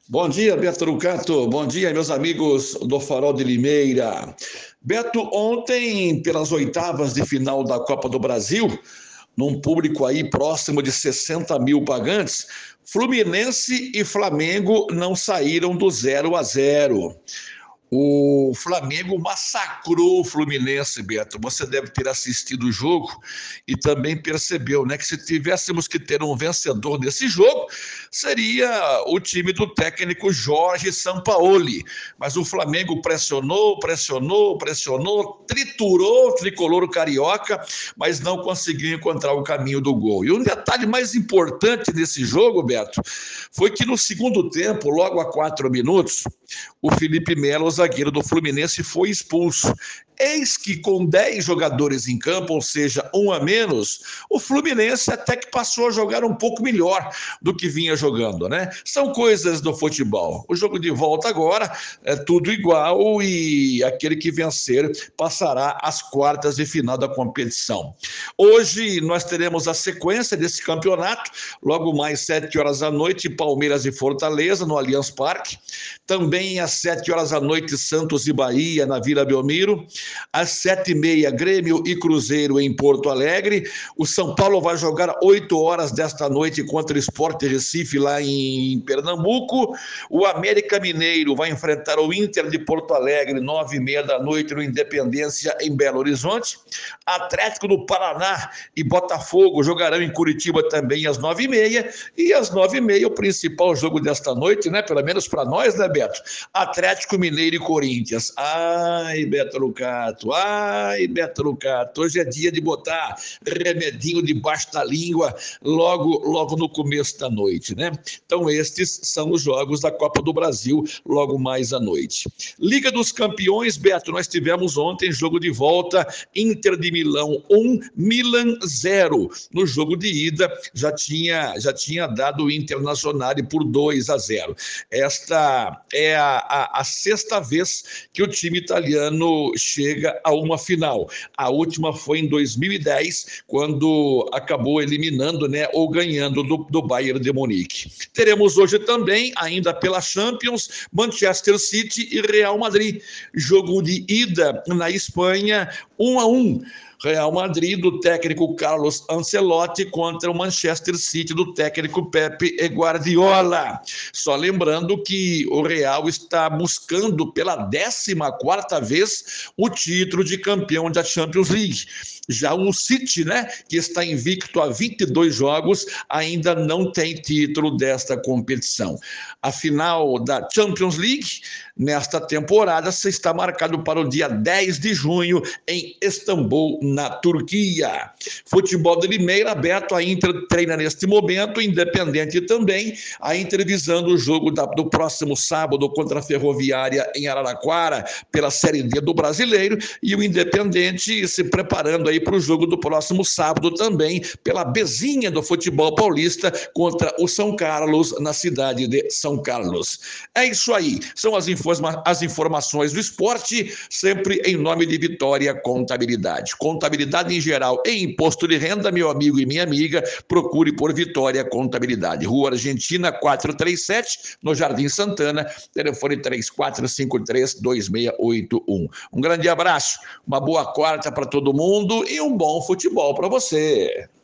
Bom dia, Beto Rucato. Bom dia, meus amigos do Farol de Limeira. Beto, ontem, pelas oitavas de final da Copa do Brasil, num público aí próximo de 60 mil pagantes, Fluminense e Flamengo não saíram do 0-0. O Flamengo massacrou o Fluminense, Beto. Você deve ter assistido o jogo e também percebeu, né, que se tivéssemos que ter um vencedor desse jogo, seria o time do técnico Jorge Sampaoli. Mas o Flamengo pressionou, pressionou, pressionou, triturou o tricolor carioca, mas não conseguiu encontrar o caminho do gol. E um detalhe mais importante desse jogo, Beto, foi que no segundo tempo, logo a 4 minutos, o Felipe Melo, o zagueiro do Fluminense, foi expulso. Eis que com 10 jogadores em campo, ou seja, um a menos, o Fluminense até que passou a jogar um pouco melhor do que vinha jogando, né? São coisas do futebol. O jogo de volta agora é tudo igual e aquele que vencer passará às quartas de final da competição. Hoje nós teremos a sequência desse campeonato, logo mais 7 horas da noite, Palmeiras e Fortaleza no Allianz Parque. Também às 7 horas da noite, Santos e Bahia na Vila Belmiro. Às 7h30, Grêmio e Cruzeiro em Porto Alegre. O São Paulo vai jogar 8 horas desta noite contra o Sport Recife lá em Pernambuco. O América Mineiro vai enfrentar o Inter de Porto Alegre 9h30 da noite no Independência em Belo Horizonte. Atlético do Paraná e Botafogo jogarão em Curitiba também às 9h30. E às 9h30 o principal jogo desta noite, né? Pelo menos para nós, né, Beto? Atlético Mineiro e Corinthians. Ai, Beto Rucato, hoje é dia de botar remedinho debaixo da língua logo no começo da noite, né? Então estes são os jogos da Copa do Brasil logo mais à noite. Liga dos Campeões, Beto, nós tivemos ontem jogo de volta, Inter de Milão 1, Milan 0. No jogo de ida já tinha dado o Internazionale por 2-0. Esta é a sexta vez que o time italiano chega a uma final. A última foi em 2010, quando acabou eliminando, né, ou ganhando do Bayern de Munique. Teremos hoje também, ainda pela Champions, Manchester City e Real Madrid. Jogo de ida na Espanha, 1-1. Real Madrid do técnico Carlos Ancelotti contra o Manchester City do técnico Pepe Guardiola. Só lembrando que o Real está buscando pela 14ª vez o título de campeão da Champions League. Já o City, né, que está invicto a 22 jogos, ainda não tem título desta competição. A final da Champions League, nesta temporada, está marcado para o dia 10 de junho em Istambul, na Turquia. Futebol de Limeira aberto, a Inter treina neste momento, Independente também, a Inter visando o jogo do próximo sábado contra a Ferroviária em Araraquara, pela Série D do Brasileiro, e o Independente se preparando aí para o jogo do próximo sábado também, pela Bezinha do futebol paulista contra o São Carlos, na cidade de São Carlos. É isso aí, são as informações do esporte, sempre em nome de Vitória Contabilidade. Contabilidade em geral e imposto de renda, meu amigo e minha amiga, procure por Vitória Contabilidade. Rua Argentina 437, no Jardim Santana, telefone 3453-2681. Um grande abraço, uma boa quarta para todo mundo e um bom futebol para você.